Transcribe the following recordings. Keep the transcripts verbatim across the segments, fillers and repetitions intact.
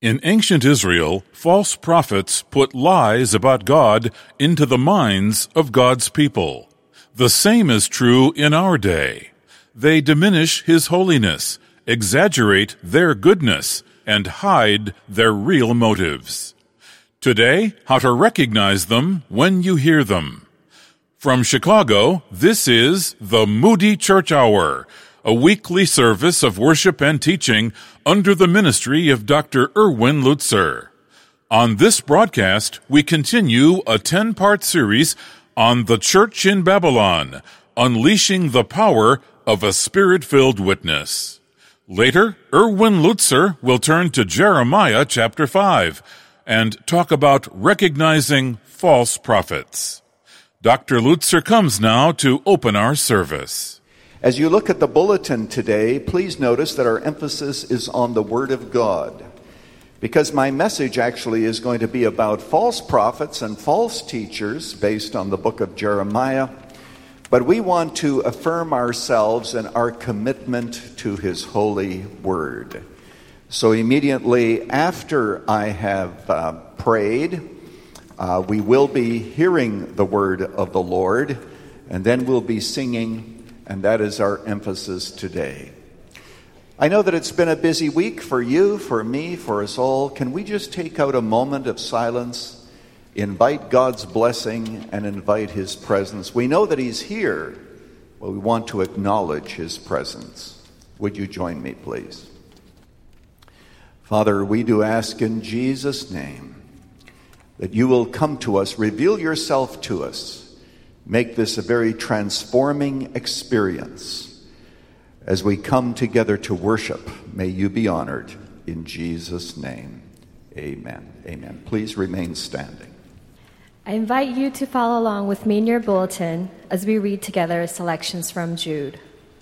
In ancient Israel, false prophets put lies about God into the minds of God's people. The same is true in our day. They diminish His holiness, exaggerate their goodness, and hide their real motives. Today, how to recognize them when you hear them. From Chicago, this is the Moody Church Hour, a weekly service of worship and teaching under the ministry of Doctor Erwin Lutzer. On this broadcast, we continue a ten-part series on the Church in Babylon, unleashing the power of a Spirit-filled witness. Later, Erwin Lutzer will turn to Jeremiah chapter five and talk about recognizing false prophets. Doctor Lutzer comes now to open our service. As you look at the bulletin today, please notice that our emphasis is on the Word of God, because my message actually is going to be about false prophets and false teachers based on the book of Jeremiah, but we want to affirm ourselves and our commitment to His holy Word. So immediately after I have uh, prayed, uh, we will be hearing the Word of the Lord, and then we'll be singing. And that is our emphasis today. I know that it's been a busy week for you, for me, for us all. Can we just take out a moment of silence, invite God's blessing, and invite His presence? We know that He's here, but we want to acknowledge His presence. Would you join me, please? Father, we do ask in Jesus' name that you will come to us, reveal yourself to us. Make this a very transforming experience. As we come together to worship, may you be honored. In Jesus' name, amen. Amen. Please remain standing. I invite you to follow along with me in your bulletin as we read together selections from Jude.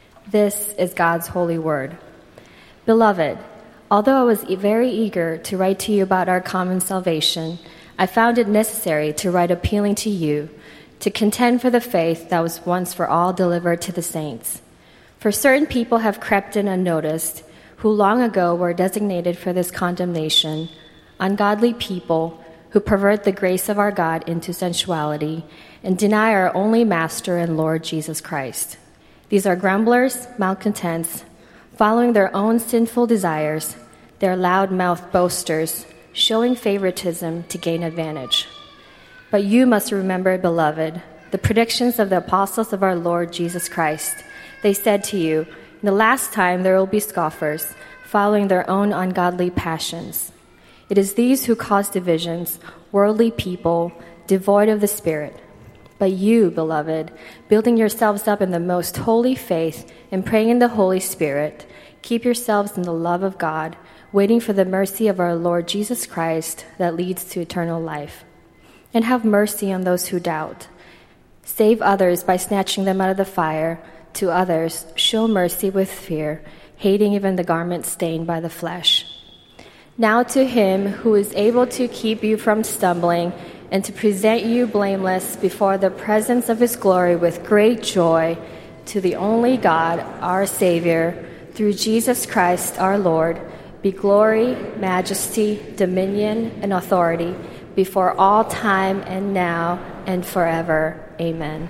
This is God's holy word. Beloved, although I was very eager to write to you about our common salvation, I found it necessary to write appealing to you to contend for the faith that was once for all delivered to the saints. For certain people have crept in unnoticed, who long ago were designated for this condemnation, ungodly people who pervert the grace of our God into sensuality and deny our only Master and Lord Jesus Christ. These are grumblers, malcontents, following their own sinful desires, their loud-mouthed boasters, showing favoritism to gain advantage. But you must remember, beloved, the predictions of the apostles of our Lord Jesus Christ. They said to you, in the last time there will be scoffers, following their own ungodly passions. It is these who cause divisions, worldly people, devoid of the Spirit. But you, beloved, building yourselves up in the most holy faith and praying in the Holy Spirit, keep yourselves in the love of God, waiting for the mercy of our Lord Jesus Christ that leads to eternal life. And have mercy on those who doubt. Save others by snatching them out of the fire. To others, show mercy with fear, hating even the garment stained by the flesh. Now to Him who is able to keep you from stumbling and to present you blameless before the presence of His glory with great joy, to the only God, our Savior, through Jesus Christ our Lord, be glory, majesty, dominion, and authority, before all time and now and forever. Amen.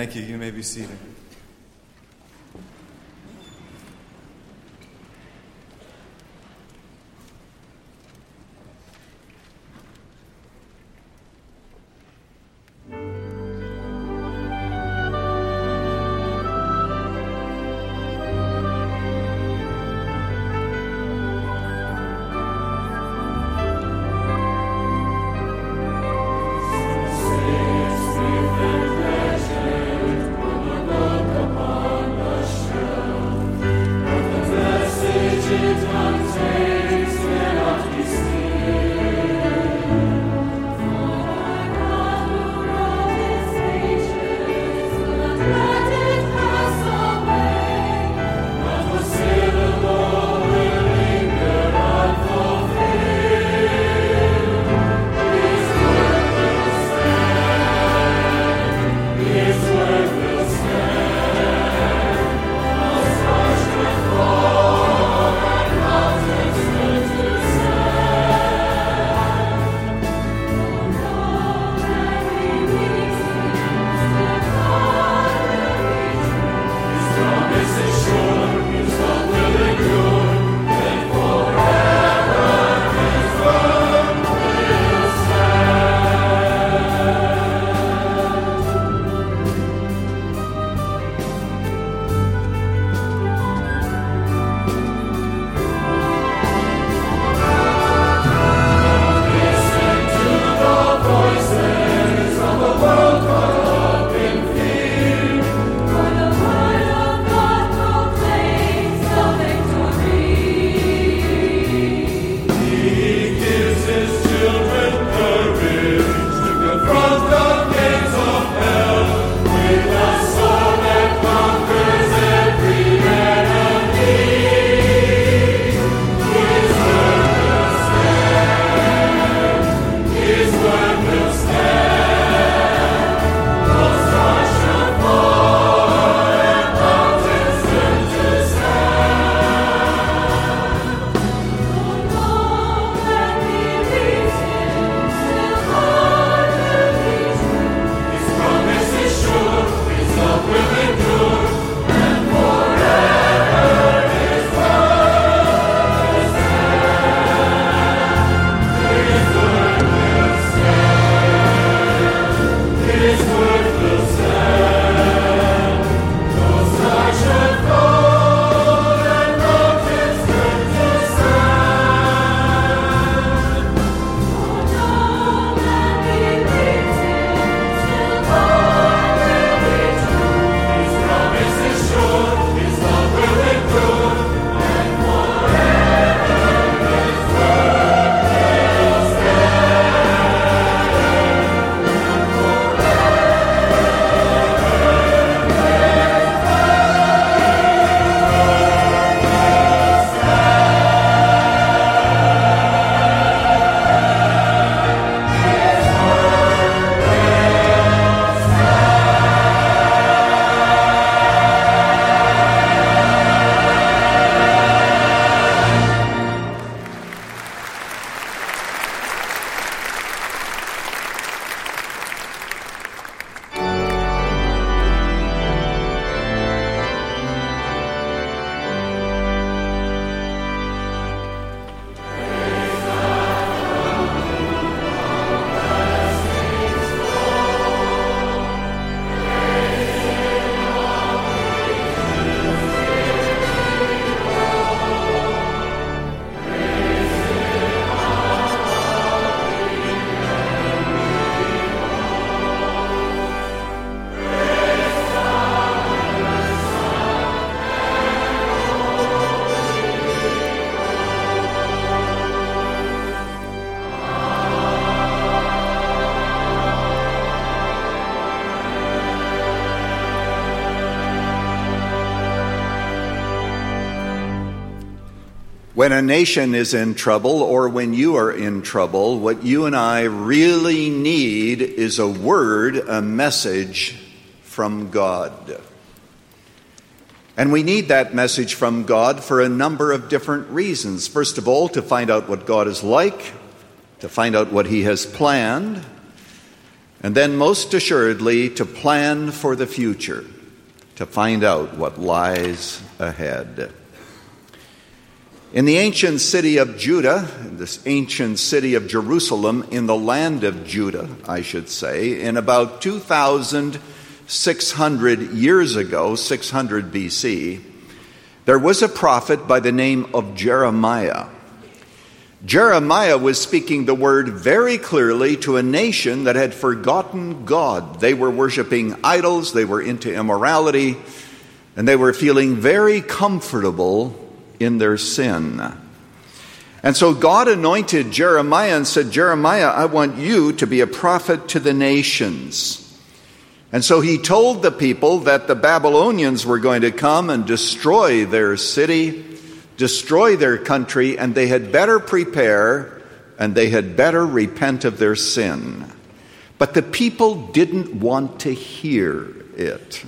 Thank you. You may be seated. When a nation is in trouble, or when you are in trouble, what you and I really need is a word, a message from God. And we need that message from God for a number of different reasons. First of all, to find out what God is like, to find out what He has planned, and then most assuredly to plan for the future, to find out what lies ahead. In the ancient city of Judah, this ancient city of Jerusalem, in the land of Judah, I should say, in about two thousand six hundred years ago, six hundred B C, there was a prophet by the name of Jeremiah. Jeremiah was speaking the word very clearly to a nation that had forgotten God. They were worshiping idols, they were into immorality, and they were feeling very comfortable in their sin. And so God anointed Jeremiah and said, Jeremiah, I want you to be a prophet to the nations. And so he told the people that the Babylonians were going to come and destroy their city, destroy their country, and they had better prepare and they had better repent of their sin. But the people didn't want to hear it.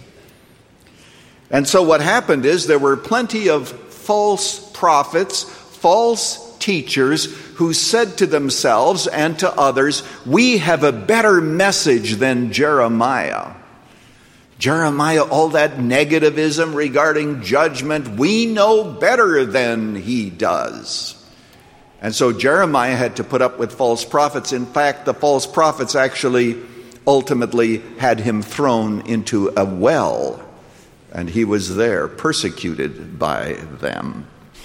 And so what happened is there were plenty of false prophets, false teachers who said to themselves and to others, we have a better message than Jeremiah. Jeremiah, all that negativism regarding judgment, we know better than he does. And so Jeremiah had to put up with false prophets. In fact, the false prophets actually ultimately had him thrown into a well, and he was there persecuted by them.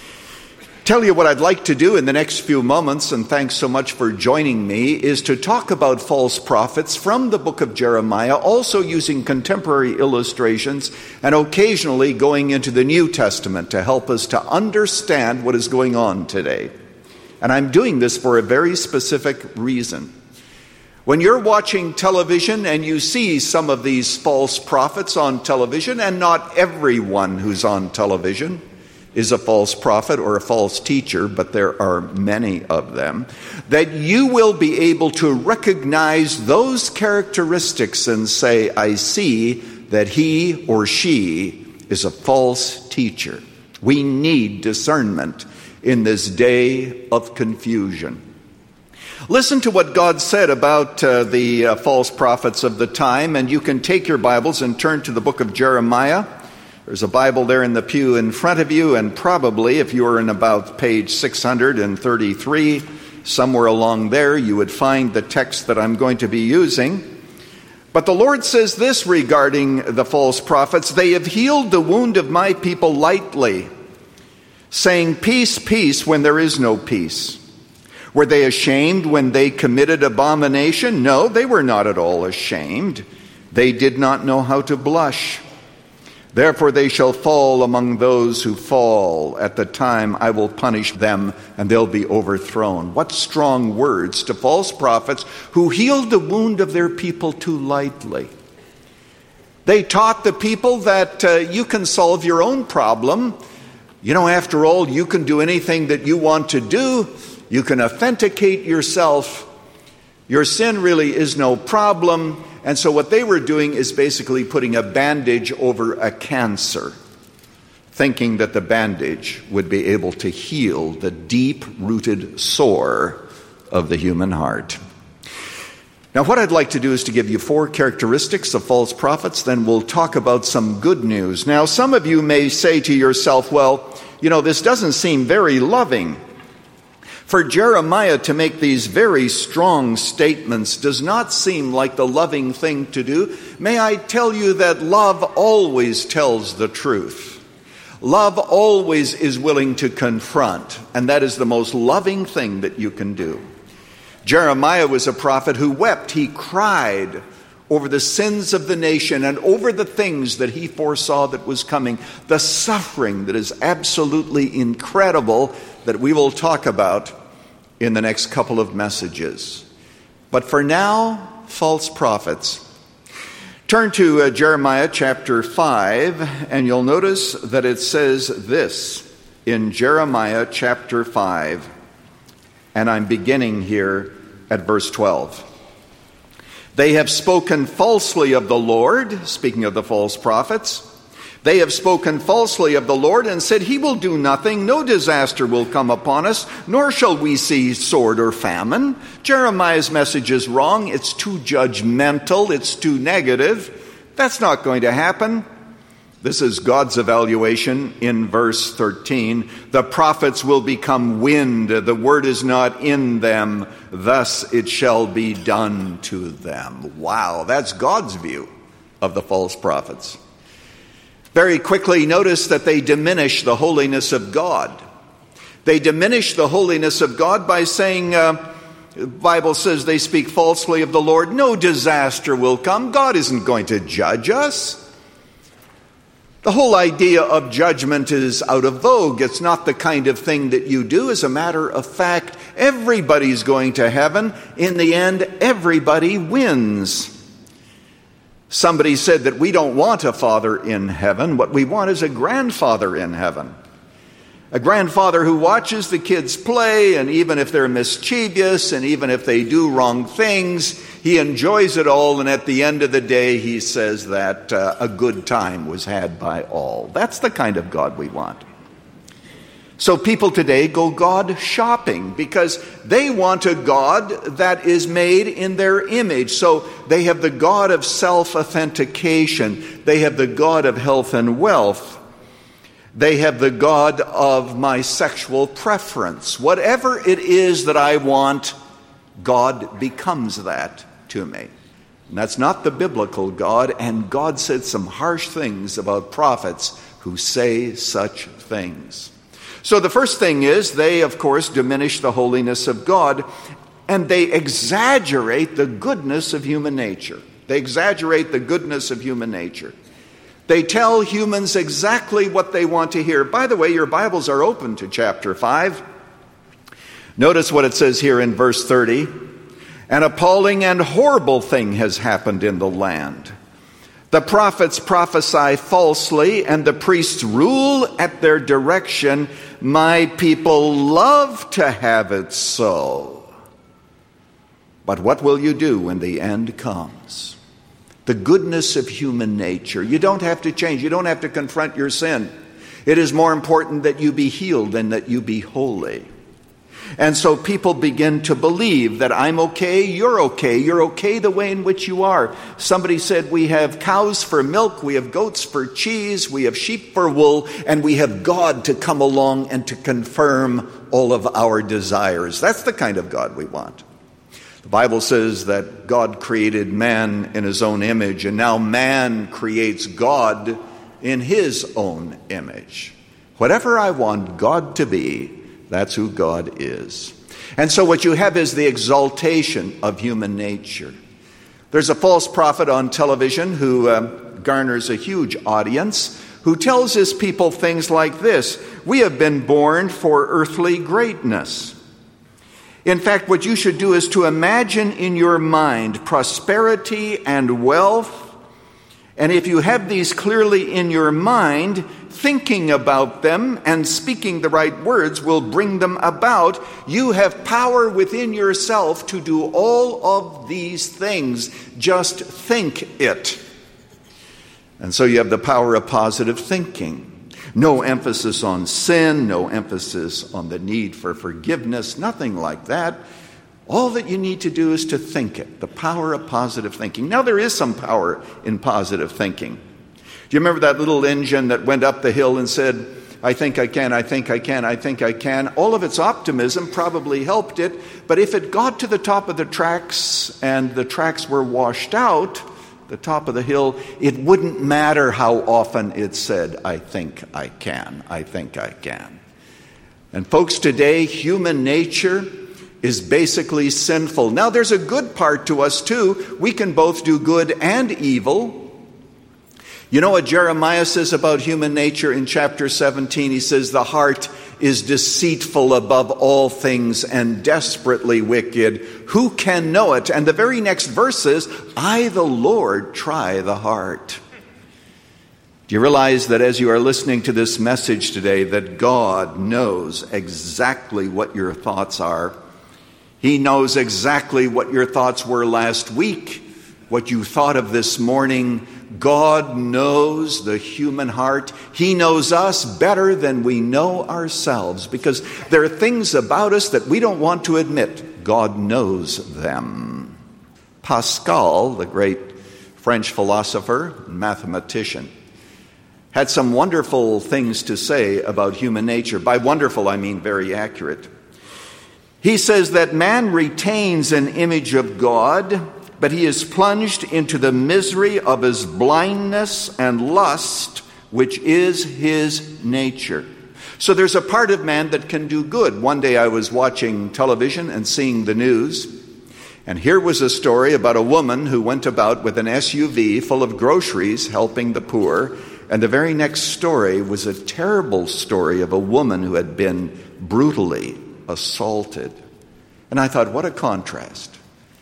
Tell you what I'd like to do in the next few moments, and thanks so much for joining me, is to talk about false prophets from the book of Jeremiah, also using contemporary illustrations and occasionally going into the New Testament to help us to understand what is going on today. And I'm doing this for a very specific reason. When you're watching television and you see some of these false prophets on television, and not everyone who's on television is a false prophet or a false teacher, but there are many of them, that you will be able to recognize those characteristics and say, I see that he or she is a false teacher. We need discernment in this day of confusion. Listen to what God said about uh, the uh, false prophets of the time, and you can take your Bibles and turn to the book of Jeremiah. There's a Bible there in the pew in front of you, and probably if you were in about page six hundred thirty-three, somewhere along there, you would find the text that I'm going to be using. But the Lord says this regarding the false prophets: they have healed the wound of my people lightly, saying, peace, peace, when there is no peace. Were they ashamed when they committed abomination? No, they were not at all ashamed. They did not know how to blush. Therefore they shall fall among those who fall. At the time I will punish them, and they'll be overthrown. What strong words to false prophets who healed the wound of their people too lightly. They taught the people that uh, you can solve your own problem. You know, after all, you can do anything that you want to do. You can authenticate yourself. Your sin really is no problem. And so what they were doing is basically putting a bandage over a cancer, thinking that the bandage would be able to heal the deep-rooted sore of the human heart. Now, what I'd like to do is to give you four characteristics of false prophets, then we'll talk about some good news. Now, some of you may say to yourself, well, you know, this doesn't seem very loving. For Jeremiah to make these very strong statements does not seem like the loving thing to do. May I tell you that love always tells the truth. Love always is willing to confront, and that is the most loving thing that you can do. Jeremiah was a prophet who wept. He cried over the sins of the nation and over the things that he foresaw that was coming, the suffering that is absolutely incredible that we will talk about in the next couple of messages. But for now, false prophets. Turn to uh, Jeremiah chapter five, and you'll notice that it says this in Jeremiah chapter five, and I'm beginning here at verse twelve. They have spoken falsely of the Lord, speaking of the false prophets, They have spoken falsely of the Lord and said, he will do nothing. No disaster will come upon us, nor shall we see sword or famine. Jeremiah's message is wrong. It's too judgmental. It's too negative. That's not going to happen. This is God's evaluation in verse thirteen. The prophets will become wind. The word is not in them. Thus it shall be done to them. Wow, that's God's view of the false prophets. Very quickly, notice that they diminish the holiness of God. They diminish the holiness of God by saying, uh, the Bible says they speak falsely of the Lord. No disaster will come. God isn't going to judge us. The whole idea of judgment is out of vogue. It's not the kind of thing that you do. As a matter of fact, everybody's going to heaven. In the end, everybody wins. Somebody said that we don't want a father in heaven. What we want is a grandfather in heaven. A grandfather who watches the kids play, and even if they're mischievous, and even if they do wrong things, he enjoys it all, and at the end of the day, he says that uh, a good time was had by all. That's the kind of God we want. So people today go God shopping because they want a God that is made in their image. So they have the God of self-authentication. They have the God of health and wealth. They have the God of my sexual preference. Whatever it is that I want, God becomes that to me. And that's not the biblical God, and God said some harsh things about prophets who say such things. So the first thing is they, of course, diminish the holiness of God, and they exaggerate the goodness of human nature. They exaggerate the goodness of human nature. They tell humans exactly what they want to hear. By the way, your Bibles are open to chapter five. Notice what it says here in verse thirty. An appalling and horrible thing has happened in the land. The prophets prophesy falsely, and the priests rule at their direction. My people love to have it so. But what will you do when the end comes? The goodness of human nature. You don't have to change. You don't have to confront your sin. It is more important that you be healed than that you be holy. And so people begin to believe that I'm okay, you're okay, you're okay the way in which you are. Somebody said we have cows for milk, we have goats for cheese, we have sheep for wool, and we have God to come along and to confirm all of our desires. That's the kind of God we want. The Bible says that God created man in his own image, and now man creates God in his own image. Whatever I want God to be, that's who God is. And so what you have is the exaltation of human nature. There's a false prophet on television who uh, garners a huge audience, who tells his people things like this: we have been born for earthly greatness. In fact, what you should do is to imagine in your mind prosperity and wealth. And if you have these clearly in your mind, thinking about them and speaking the right words will bring them about. You have power within yourself to do all of these things. Just think it. And so you have the power of positive thinking. No emphasis on sin, no emphasis on the need for forgiveness, nothing like that. All that you need to do is to think it, the power of positive thinking. Now, there is some power in positive thinking. Do you remember that little engine that went up the hill and said, I think I can, I think I can, I think I can? All of its optimism probably helped it, but if it got to the top of the tracks and the tracks were washed out, the top of the hill, it wouldn't matter how often it said, I think I can, I think I can. And folks, today, human nature is basically sinful. Now, there's a good part to us, too. We can both do good and evil. You know what Jeremiah says about human nature in chapter seventeen? He says, the heart is deceitful above all things and desperately wicked. Who can know it? And the very next verse is, I, the Lord, try the heart. Do you realize that as you are listening to this message today, that God knows exactly what your thoughts are? He knows exactly what your thoughts were last week, what you thought of this morning. God knows the human heart. He knows us better than we know ourselves, because there are things about us that we don't want to admit. God knows them. Pascal, the great French philosopher and mathematician, had some wonderful things to say about human nature. By wonderful, I mean very accurate. He says that man retains an image of God, but he is plunged into the misery of his blindness and lust, which is his nature. So there's a part of man that can do good. One day I was watching television and seeing the news, and here was a story about a woman who went about with an S U V full of groceries helping the poor. And the very next story was a terrible story of a woman who had been brutally assaulted. And I thought, what a contrast.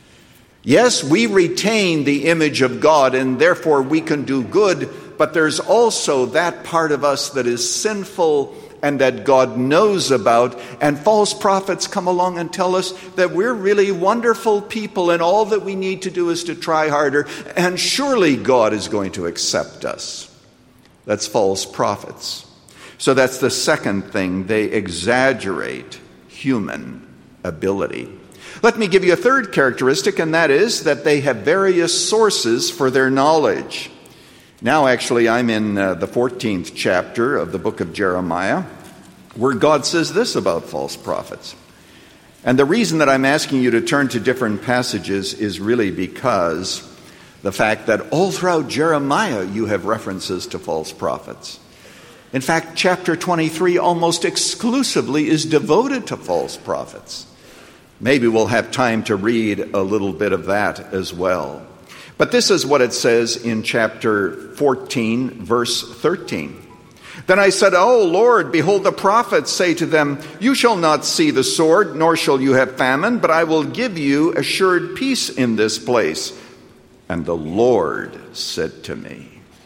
Yes, we retain the image of God, and therefore we can do good, but there's also that part of us that is sinful and that God knows about, and false prophets come along and tell us that we're really wonderful people and all that we need to do is to try harder, and surely God is going to accept us. That's false prophets. So that's the second thing. They exaggerate human ability. Let me give you a third characteristic, and that is that they have various sources for their knowledge. Now, actually, I'm in uh, the fourteenth chapter of the book of Jeremiah, where God says this about false prophets. And the reason that I'm asking you to turn to different passages is really because the fact that all throughout Jeremiah you have references to false prophets. In fact, chapter twenty-three almost exclusively is devoted to false prophets. Maybe we'll have time to read a little bit of that as well. But this is what it says in chapter fourteen, verse thirteen. Then I said, O Lord, behold, the prophets say to them, you shall not see the sword, nor shall you have famine, but I will give you assured peace in this place. And the Lord said to me,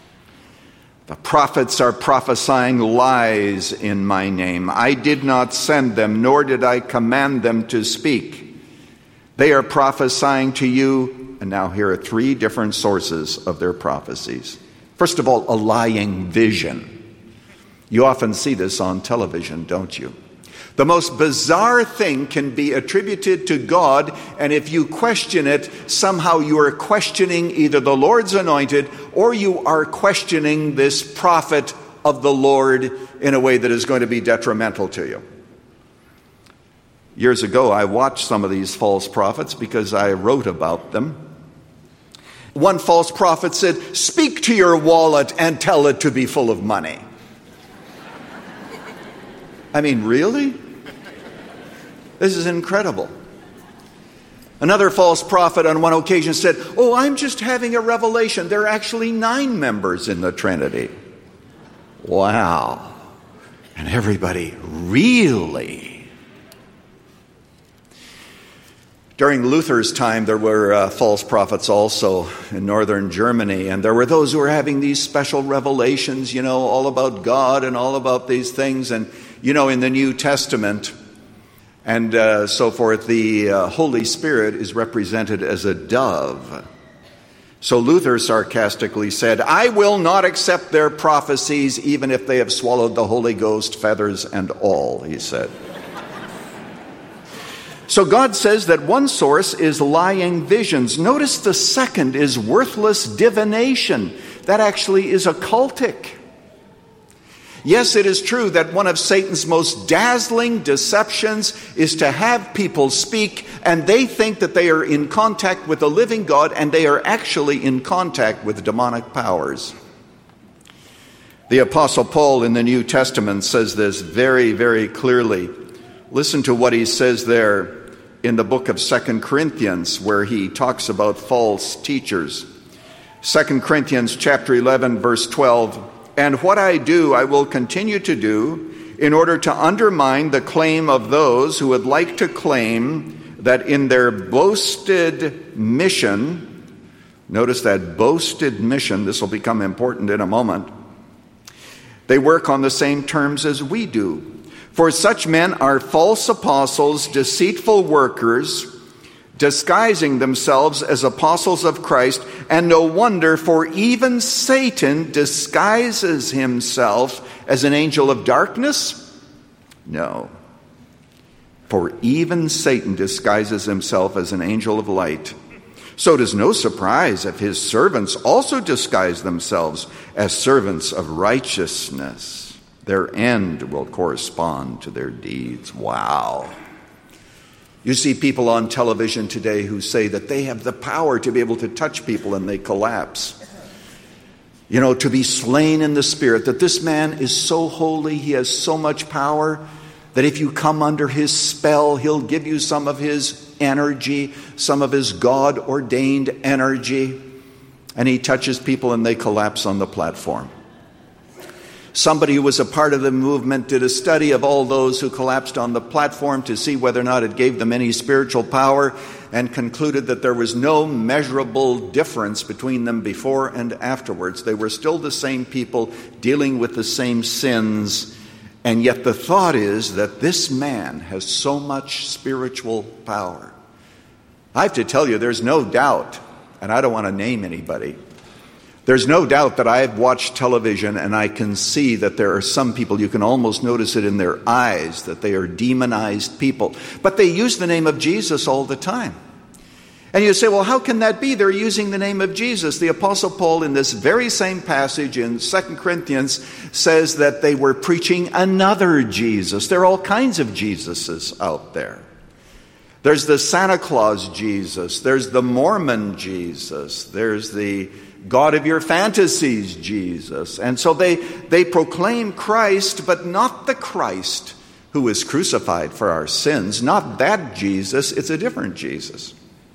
the prophets are prophesying lies in my name. I did not send them, nor did I command them to speak. They are prophesying to you, and now here are three different sources of their prophecies. First of all, a lying vision. You often see this on television, don't you? The most bizarre thing can be attributed to God, and if you question it, somehow you are questioning either the Lord's anointed or you are questioning this prophet of the Lord in a way that is going to be detrimental to you. Years ago, I watched some of these false prophets because I wrote about them. One false prophet said, speak to your wallet and tell it to be full of money. I mean, really? This is incredible. Another false prophet on one occasion said, oh, I'm just having a revelation. There are actually nine members in the Trinity. Wow. And everybody, really? During Luther's time, there were uh, false prophets also in northern Germany, and there were those who were having these special revelations, you know, all about God and all about these things. And, you know, in the New Testament and uh, so forth, the uh, Holy Spirit is represented as a dove. So Luther sarcastically said, I will not accept their prophecies even if they have swallowed the Holy Ghost, feathers and all, he said. So God says that one source is lying visions. Notice the second is worthless divination. That actually is occultic. Yes, it is true that one of Satan's most dazzling deceptions is to have people speak, and they think that they are in contact with the living God, and they are actually in contact with demonic powers. The Apostle Paul in the New Testament says this very, very clearly. Listen to what he says there in the book of Second Corinthians, where he talks about false teachers. Second Corinthians chapter eleven, verse twelve. And what I do, I will continue to do in order to undermine the claim of those who would like to claim that in their boasted mission, notice that boasted mission, this will become important in a moment, they work on the same terms as we do. For such men are false apostles, deceitful workers, disguising themselves as apostles of Christ, and no wonder, for even Satan disguises himself as an angel of darkness? No. For even Satan disguises himself as an angel of light. So it is no surprise if his servants also disguise themselves as servants of righteousness. Their end will correspond to their deeds. Wow. You see people on television today who say that they have the power to be able to touch people and they collapse. You know, to be slain in the Spirit, that this man is so holy, he has so much power, that if you come under his spell, he'll give you some of his energy, some of his God-ordained energy, and he touches people and they collapse on the platform. Somebody who was a part of the movement did a study of all those who collapsed on the platform to see whether or not it gave them any spiritual power, and concluded that there was no measurable difference between them before and afterwards. They were still the same people dealing with the same sins. And yet the thought is that this man has so much spiritual power. I have to tell you, there's no doubt, and I don't want to name anybody, there's no doubt that I've watched television and I can see that there are some people, you can almost notice it in their eyes, that they are demonized people. But they use the name of Jesus all the time. And you say, well, how can that be? They're using the name of Jesus. The Apostle Paul, in this very same passage in Second Corinthians, says that they were preaching another Jesus. There are all kinds of Jesuses out there. There's the Santa Claus Jesus. There's the Mormon Jesus. There's the God of your fantasies Jesus. And so they, they proclaim Christ, but not the Christ who was crucified for our sins. Not that Jesus. It's a different Jesus.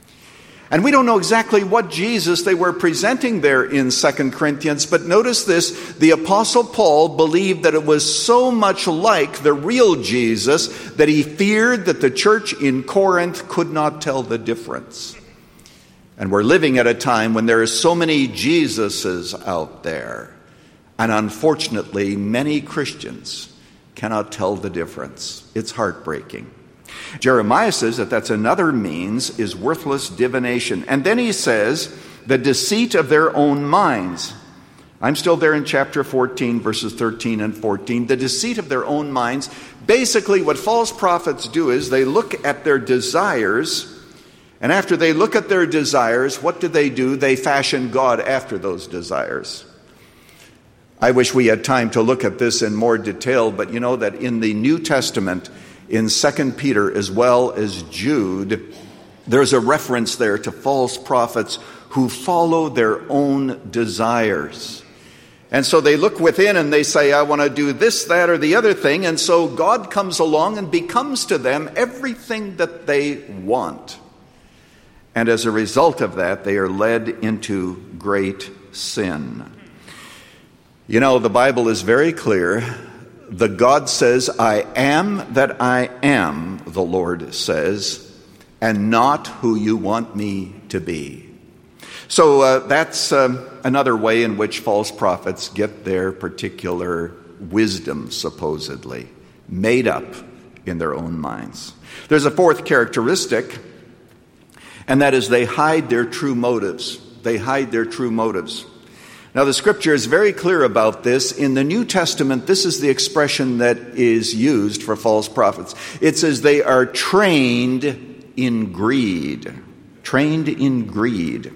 And we don't know exactly what Jesus they were presenting there in Second Corinthians, but notice this, the Apostle Paul believed that it was so much like the real Jesus that he feared that the church in Corinth could not tell the difference. And we're living at a time when there are so many Jesuses out there, and unfortunately many Christians cannot tell the difference. It's heartbreaking. Jeremiah says that that's another means is worthless divination. And then he says, the deceit of their own minds. I'm still there in chapter fourteen, verses thirteen and fourteen. The deceit of their own minds. Basically, what false prophets do is they look at their desires, and after they look at their desires, what do they do? They fashion God after those desires. I wish we had time to look at this in more detail, but you know that in the New Testament, in Second Peter as well as Jude, there's a reference there to false prophets who follow their own desires. And so they look within and they say, I want to do this, that, or the other thing. And so God comes along and becomes to them everything that they want. And as a result of that, they are led into great sin. You know, the Bible is very clear. The God says, I am that I am, the Lord says, and not who you want me to be. So uh, that's uh, another way in which false prophets get their particular wisdom, supposedly, made up in their own minds. There's a fourth characteristic, and that is they hide their true motives. They hide their true motives. Now, the Scripture is very clear about this. In the New Testament, this is the expression that is used for false prophets. It says they are trained in greed. Trained in greed.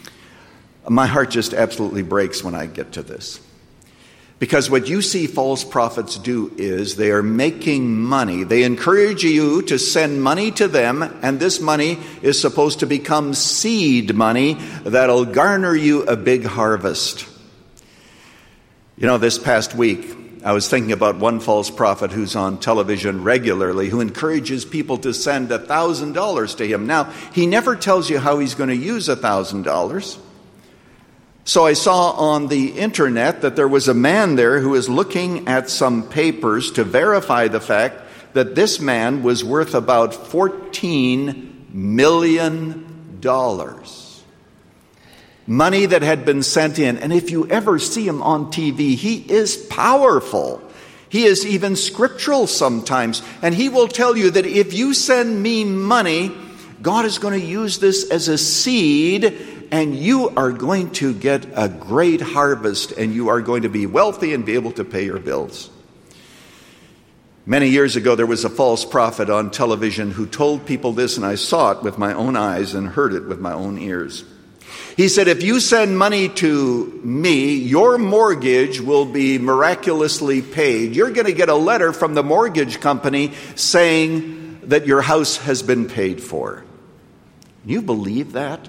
My heart just absolutely breaks when I get to this. Because what you see false prophets do is they are making money. They encourage you to send money to them, and this money is supposed to become seed money that'll garner you a big harvest. You know, this past week, I was thinking about one false prophet who's on television regularly who encourages people to send one thousand dollars to him. Now, he never tells you how he's going to use one thousand dollars. So I saw on the internet that there was a man there who was looking at some papers to verify the fact that this man was worth about fourteen million dollars. Money that had been sent in. And if you ever see him on T V, he is powerful. He is even scriptural sometimes. And he will tell you that if you send me money, God is going to use this as a seed, and you are going to get a great harvest, and you are going to be wealthy and be able to pay your bills. Many years ago, there was a false prophet on television who told people this, and I saw it with my own eyes and heard it with my own ears. He said, if you send money to me, your mortgage will be miraculously paid. You're going to get a letter from the mortgage company saying that your house has been paid for. You believe that?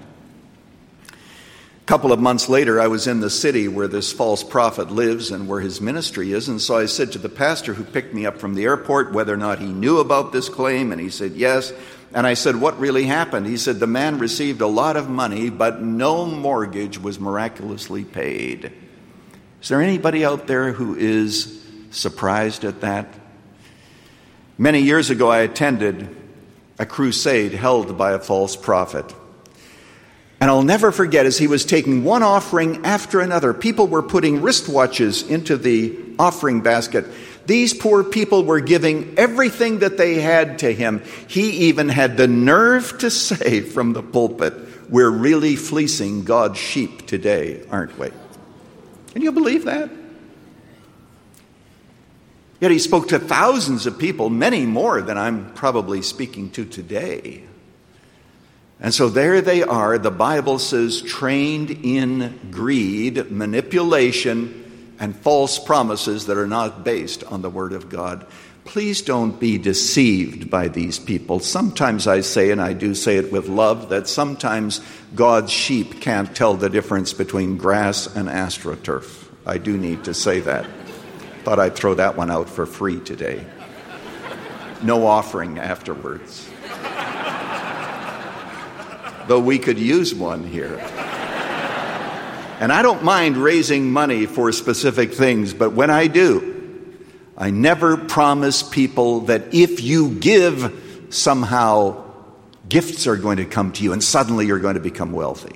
A couple of months later, I was in the city where this false prophet lives and where his ministry is. And so I said to the pastor who picked me up from the airport whether or not he knew about this claim. And he said, yes. And I said, what really happened? He said, the man received a lot of money, but no mortgage was miraculously paid. Is there anybody out there who is surprised at that? Many years ago, I attended a crusade held by a false prophet. And I'll never forget, as he was taking one offering after another, people were putting wristwatches into the offering basket. These poor people were giving everything that they had to him. He even had the nerve to say from the pulpit, we're really fleecing God's sheep today, aren't we? Can you believe that? Yet he spoke to thousands of people, many more than I'm probably speaking to today. And so there they are, the Bible says, trained in greed, manipulation, and false promises that are not based on the Word of God. Please don't be deceived by these people. Sometimes I say, and I do say it with love, that sometimes God's sheep can't tell the difference between grass and astroturf. I do need to say that. Thought I'd throw that one out for free today. No offering afterwards. Though we could use one here. And I don't mind raising money for specific things, but when I do, I never promise people that if you give, somehow gifts are going to come to you and suddenly you're going to become wealthy.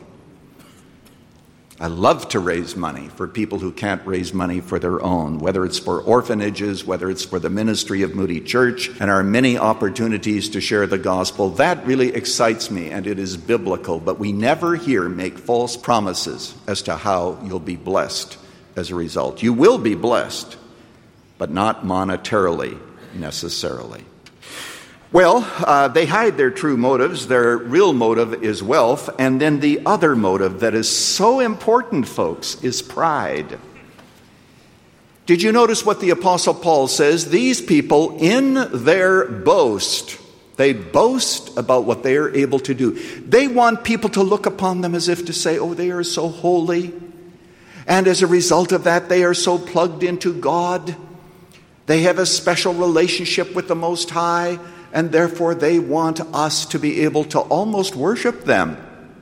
I love to raise money for people who can't raise money for their own, whether it's for orphanages, whether it's for the ministry of Moody Church, and our many opportunities to share the gospel. That really excites me, and it is biblical, but we never here make false promises as to how you'll be blessed as a result. You will be blessed, but not monetarily necessarily. Well, uh, they hide their true motives. Their real motive is wealth. And then the other motive that is so important, folks, is pride. Did you notice what the Apostle Paul says? These people, in their boast, they boast about what they are able to do. They want people to look upon them as if to say, oh, they are so holy. And as a result of that, they are so plugged into God. They have a special relationship with the Most High. And therefore they want us to be able to almost worship them.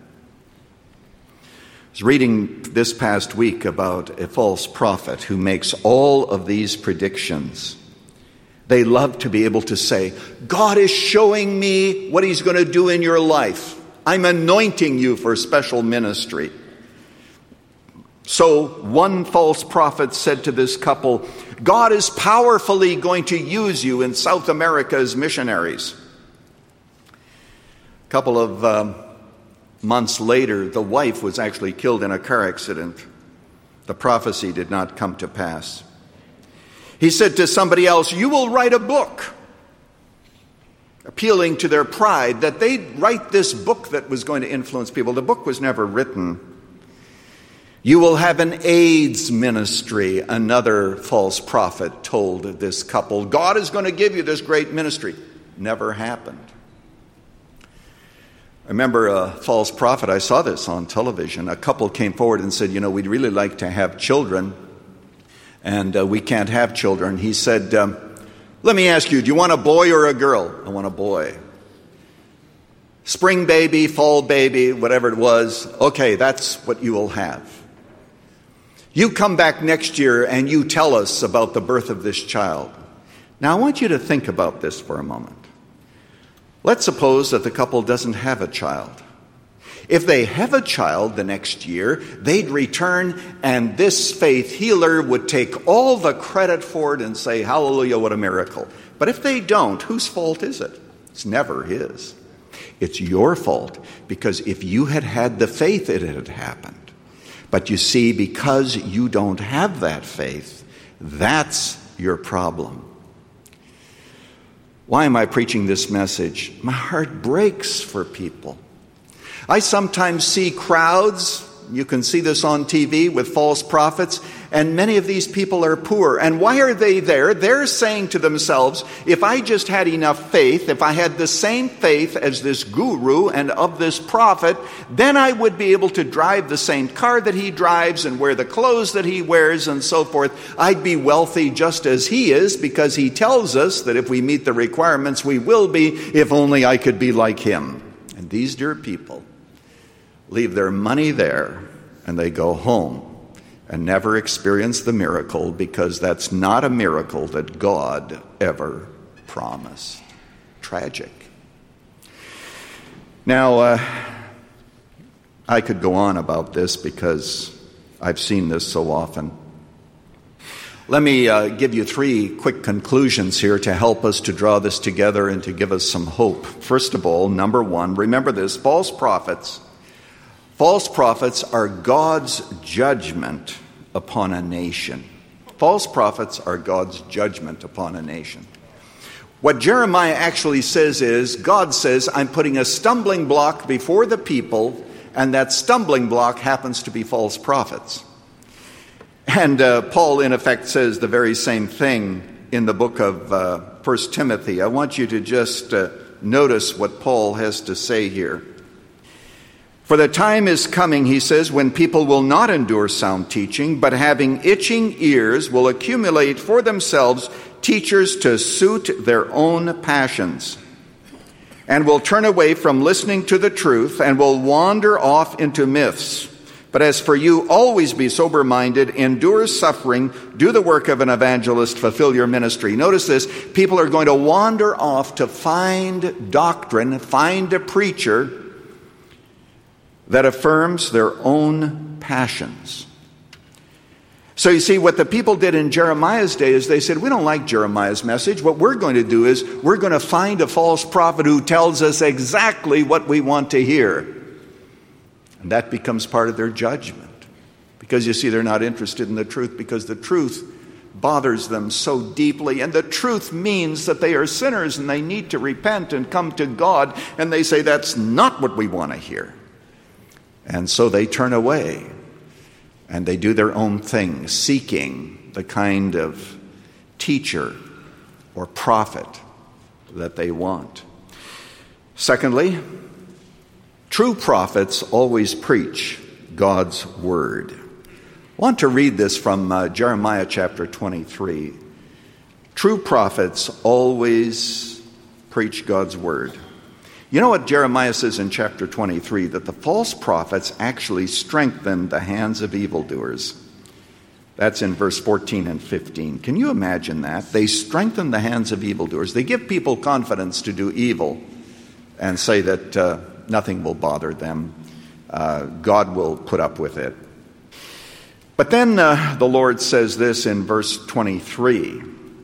I was reading this past week about a false prophet who makes all of these predictions. They love to be able to say, God is showing me what he's going to do in your life. I'm anointing you for special ministry. So one false prophet said to this couple, God is powerfully going to use you in South America as missionaries. A couple of um, months later, the wife was actually killed in a car accident. The prophecy did not come to pass. He said to somebody else, you will write a book, appealing to their pride that they'd write this book that was going to influence people. The book was never written. You will have an AIDS ministry, another false prophet told this couple. God is going to give you this great ministry. Never happened. I remember a false prophet, I saw this on television. A couple came forward and said, you know, we'd really like to have children, and uh, we can't have children. He said, um, let me ask you, do you want a boy or a girl? I want a boy. Spring baby, fall baby, whatever it was. Okay, that's what you will have. You come back next year and you tell us about the birth of this child. Now I want you to think about this for a moment. Let's suppose that the couple doesn't have a child. If they have a child the next year, they'd return and this faith healer would take all the credit for it and say, hallelujah, what a miracle. But if they don't, whose fault is it? It's never his. It's your fault, because if you had had the faith, it had happened. But you see, because you don't have that faith, that's your problem. Why am I preaching this message? My heart breaks for people. I sometimes see crowds, you can see this on T V, with false prophets, and many of these people are poor. And why are they there? They're saying to themselves, if I just had enough faith, if I had the same faith as this guru and of this prophet, then I would be able to drive the same car that he drives and wear the clothes that he wears and so forth. I'd be wealthy just as he is, because he tells us that if we meet the requirements, we will be, if only I could be like him. And these dear people leave their money there and they go home and never experience the miracle, because that's not a miracle that God ever promised. Tragic. Now, uh, I could go on about this because I've seen this so often. Let me uh, give you three quick conclusions here to help us to draw this together and to give us some hope. First of all, number one, remember this, false prophets False prophets are God's judgment upon a nation. False prophets are God's judgment upon a nation. What Jeremiah actually says is, God says, I'm putting a stumbling block before the people, and that stumbling block happens to be false prophets. And uh, Paul, in effect, says the very same thing in the book of uh, First Timothy. I want you to just uh, notice what Paul has to say here. For the time is coming, he says, when people will not endure sound teaching, but having itching ears will accumulate for themselves teachers to suit their own passions, and will turn away from listening to the truth and will wander off into myths. But as for you, always be sober-minded, endure suffering, do the work of an evangelist, fulfill your ministry. Notice this, people are going to wander off to find doctrine, find a preacher that affirms their own passions. So you see, what the people did in Jeremiah's day is they said, we don't like Jeremiah's message. What we're going to do is we're going to find a false prophet who tells us exactly what we want to hear. And that becomes part of their judgment. Because you see, they're not interested in the truth, because the truth bothers them so deeply. And the truth means that they are sinners and they need to repent and come to God. And they say, that's not what we want to hear. And so they turn away and they do their own thing, seeking the kind of teacher or prophet that they want. Secondly, true prophets always preach God's word. I want to read this from uh, Jeremiah chapter twenty-three. True prophets always preach God's word. You know what Jeremiah says in chapter twenty-three? That the false prophets actually strengthen the hands of evildoers. That's in verse fourteen and fifteen. Can you imagine that? They strengthen the hands of evildoers. They give people confidence to do evil and say that uh, nothing will bother them. Uh, God will put up with it. But then uh, the Lord says this in verse twenty-three.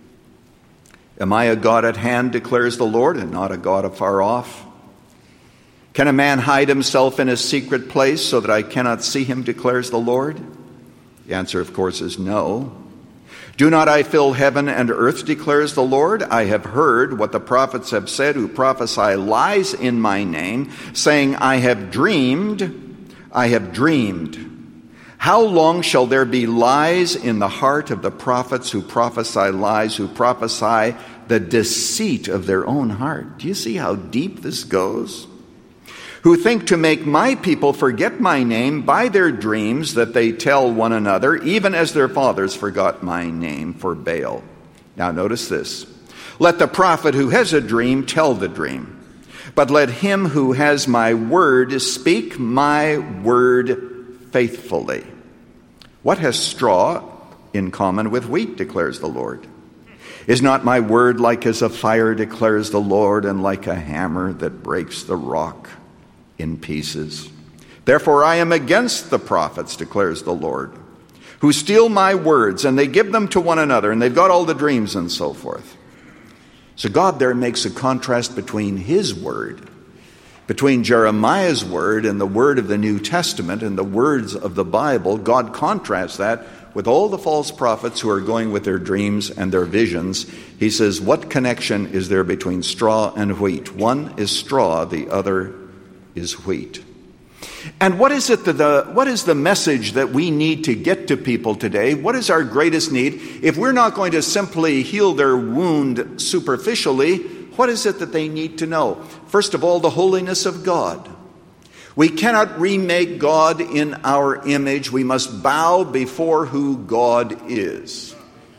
Am I a God at hand, declares the Lord, and not a God afar off? Can a man hide himself in a secret place so that I cannot see him, declares the Lord? The answer, of course, is no. Do not I fill heaven and earth, declares the Lord? I have heard what the prophets have said who prophesy lies in my name, saying, I have dreamed, I have dreamed. How long shall there be lies in the heart of the prophets who prophesy lies, who prophesy the deceit of their own heart? Do you see how deep this goes? Who think to make my people forget my name by their dreams that they tell one another, even as their fathers forgot my name for Baal. Now notice this. Let the prophet who has a dream tell the dream, but let him who has my word speak my word faithfully. What has straw in common with wheat, declares the Lord? Is not my word like as a fire, declares the Lord, and like a hammer that breaks the rock in pieces? Therefore I am against the prophets, declares the Lord, who steal my words, and they give them to one another, and they've got all the dreams and so forth. So God there makes a contrast between his word Between Jeremiah's word and the word of the New Testament and the words of the Bible, God contrasts that with all the false prophets who are going with their dreams and their visions. He says, what connection is there between straw and wheat? One is straw, the other is wheat. And what is it that the what is the message that we need to get to people today? What is our greatest need? If we're not going to simply heal their wound superficially, what is it that they need to know? First of all, the holiness of God. We cannot remake God in our image. We must bow before who God is.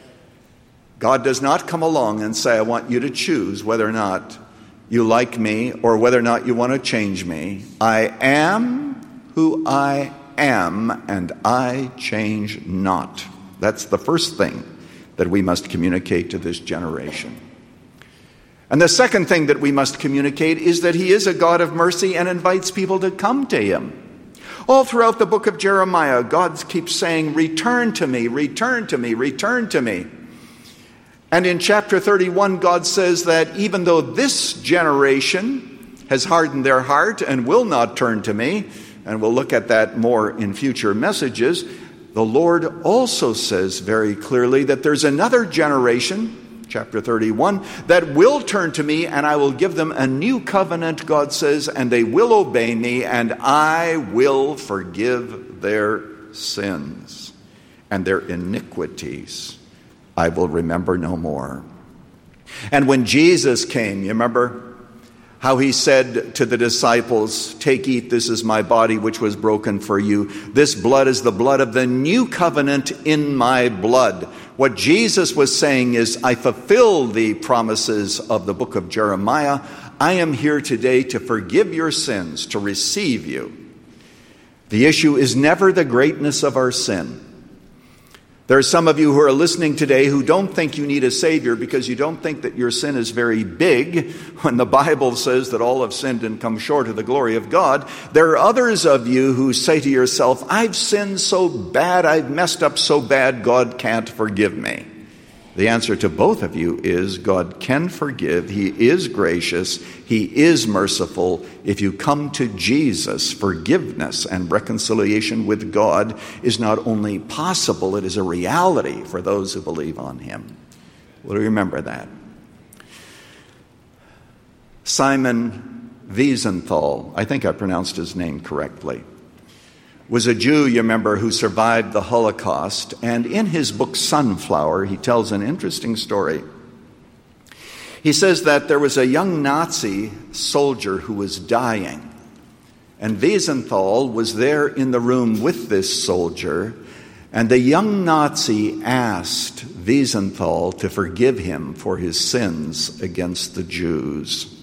God does not come along and say, I want you to choose whether or not you like me or whether or not you want to change me. I am who I am, and I change not. That's the first thing that we must communicate to this generation. And the second thing that we must communicate is that he is a God of mercy and invites people to come to him. All throughout the book of Jeremiah, God keeps saying, return to me, return to me, return to me. And in chapter thirty-one, God says that even though this generation has hardened their heart and will not turn to me, and we'll look at that more in future messages, the Lord also says very clearly that there's another generation, chapter thirty-one, that will turn to me, and I will give them a new covenant, God says, and they will obey me, and I will forgive their sins and their iniquities. I will remember no more. And when Jesus came, you remember how he said to the disciples, take, eat, this is my body which was broken for you. This blood is the blood of the new covenant in my blood. What Jesus was saying is, I fulfill the promises of the book of Jeremiah. I am here today to forgive your sins, to receive you. The issue is never the greatness of our sin. There are some of you who are listening today who don't think you need a Savior because you don't think that your sin is very big when the Bible says that all have sinned and come short of the glory of God. There are others of you who say to yourself, I've sinned so bad, I've messed up so bad, God can't forgive me. The answer to both of you is God can forgive. He is gracious. He is merciful. If you come to Jesus, forgiveness and reconciliation with God is not only possible, it is a reality for those who believe on him. Will you remember that? Simon Wiesenthal, I think I pronounced his name correctly, was a Jew, you remember, who survived the Holocaust. And in his book, Sunflower, he tells an interesting story. He says that there was a young Nazi soldier who was dying. And Wiesenthal was there in the room with this soldier. And the young Nazi asked Wiesenthal to forgive him for his sins against the Jews.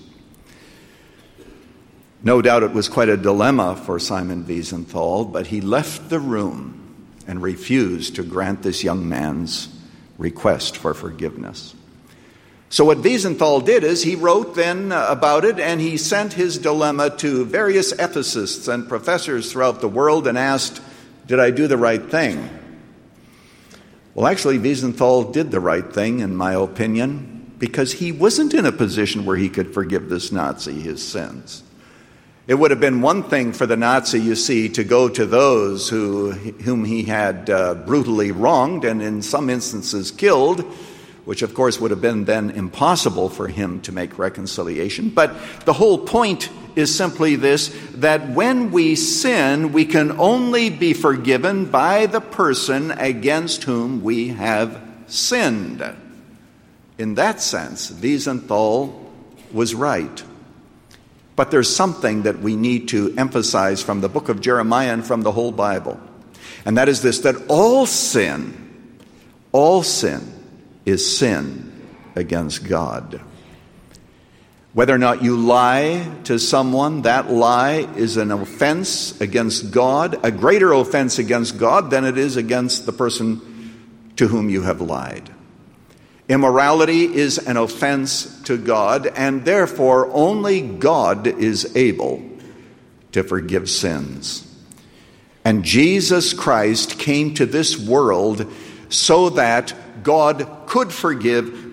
No doubt it was quite a dilemma for Simon Wiesenthal, but he left the room and refused to grant this young man's request for forgiveness. So what Wiesenthal did is he wrote then about it, and he sent his dilemma to various ethicists and professors throughout the world and asked, did I do the right thing? Well, actually, Wiesenthal did the right thing, in my opinion, because he wasn't in a position where he could forgive this Nazi his sins. It would have been one thing for the Nazi, you see, to go to those who, whom he had uh, brutally wronged and in some instances killed, which of course would have been then impossible for him to make reconciliation. But the whole point is simply this, that when we sin, we can only be forgiven by the person against whom we have sinned. In that sense, Wiesenthal was right. But there's something that we need to emphasize from the book of Jeremiah and from the whole Bible. And that is this, that all sin, all sin is sin against God. Whether or not you lie to someone, that lie is an offense against God, a greater offense against God than it is against the person to whom you have lied. Immorality is an offense to God, and therefore only God is able to forgive sins. And Jesus Christ came to this world so that God could forgive,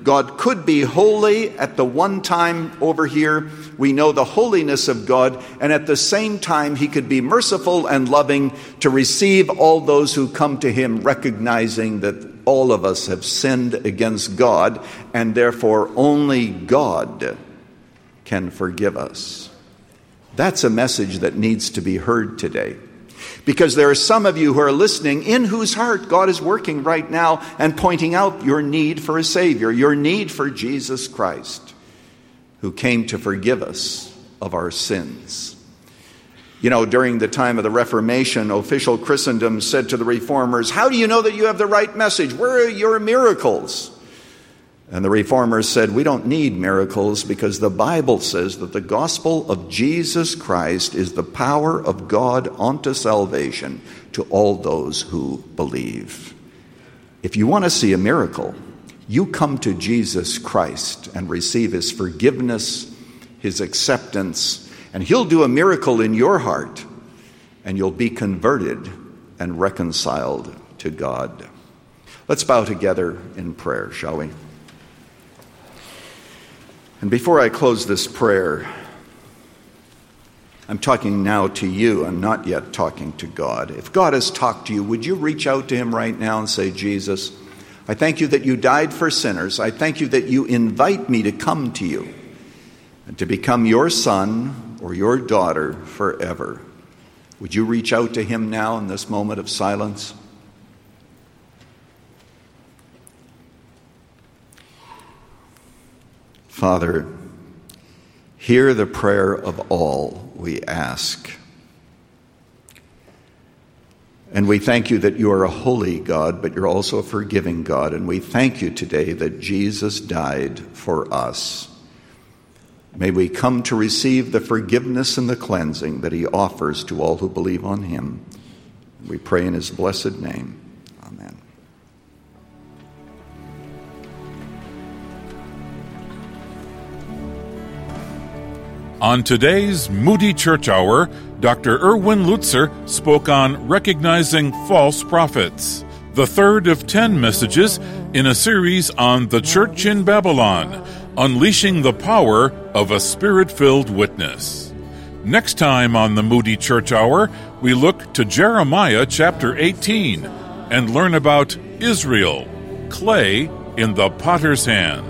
God could be holy at the one time over here. We know the holiness of God, and at the same time he could be merciful and loving to receive all those who come to him, recognizing that all of us have sinned against God, and therefore only God can forgive us. That's a message that needs to be heard today. Because there are some of you who are listening in whose heart God is working right now and pointing out your need for a Savior, your need for Jesus Christ, who came to forgive us of our sins. You know, during the time of the Reformation, official Christendom said to the Reformers, "How do you know that you have the right message? Where are your miracles?" And the Reformers said, "We don't need miracles because the Bible says that the gospel of Jesus Christ is the power of God unto salvation to all those who believe." If you want to see a miracle, you come to Jesus Christ and receive his forgiveness, his acceptance, and he'll do a miracle in your heart, and you'll be converted and reconciled to God. Let's bow together in prayer, shall we? And before I close this prayer, I'm talking now to you. I'm not yet talking to God. If God has talked to you, would you reach out to him right now and say, "Jesus, I thank you that you died for sinners. I thank you that you invite me to come to you and to become your son or your daughter forever." Would you reach out to him now in this moment of silence? Father, hear the prayer of all we ask. And we thank you that you are a holy God, but you're also a forgiving God. And we thank you today that Jesus died for us. May we come to receive the forgiveness and the cleansing that he offers to all who believe on him. We pray in his blessed name. Amen. On today's Moody Church Hour, Doctor Erwin Lutzer spoke on recognizing false prophets, the third of ten messages in a series on the church in Babylon, unleashing the power of a spirit-filled witness. Next time on the Moody Church Hour, we look to Jeremiah chapter eighteen and learn about Israel, clay in the potter's hand.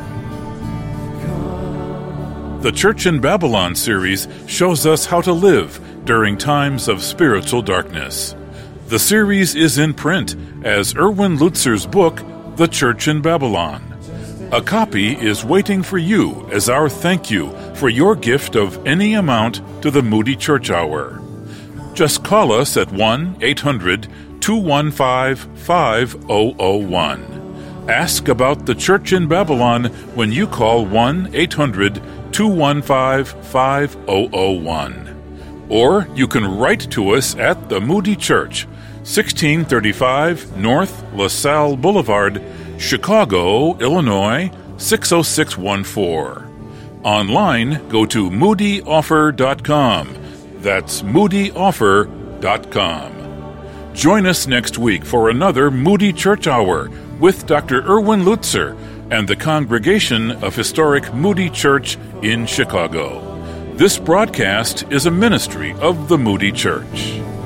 The Church in Babylon series shows us how to live during times of spiritual darkness. The series is in print as Erwin Lutzer's book, The Church in Babylon. A copy is waiting for you as our thank you for your gift of any amount to the Moody Church Hour. Just call us at one eight hundred two one five five zero zero one. Ask about the Church in Babylon when you call one eight hundred two one five five zero zero one. Or you can write to us at the Moody Church, sixteen thirty-five North LaSalle Boulevard, Chicago, Illinois, six oh six one four. Online, go to moody offer dot com. That's moody offer dot com. Join us next week for another Moody Church Hour with Doctor Erwin Lutzer and the congregation of historic Moody Church in Chicago. This broadcast is a ministry of the Moody Church.